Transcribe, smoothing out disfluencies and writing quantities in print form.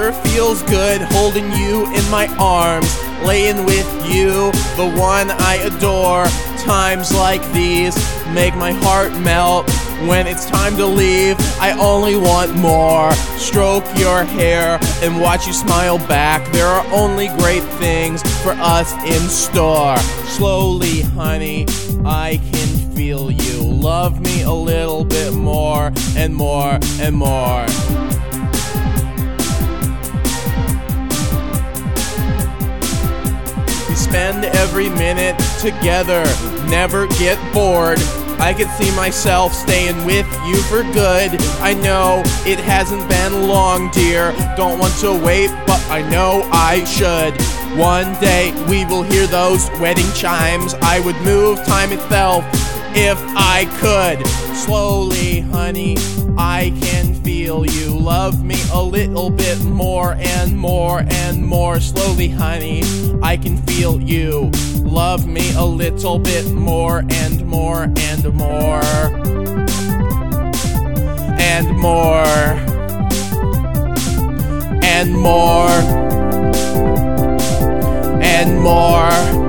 sure feels good holding you in my arms, laying with you, the one I adore. Times like these make my heart melt. When it's time to leave, I only want more. Stroke your hair and watch you smile back. There are only great things for us in store. Slowly, honey, I can feel you. Love me a little bit more and more and more. We spend every minute together, never get bored. I could see myself staying with you for good. I know it hasn't been long, dear. Don't want to wait, but I know I should. One day we will hear those wedding chimes. I would move time itself if I could. Slowly, honey, I can feel you. Love me a little bit more and more and more. Slowly, honey, I can feel you. Love me a little bit more and more and more and more and more and more.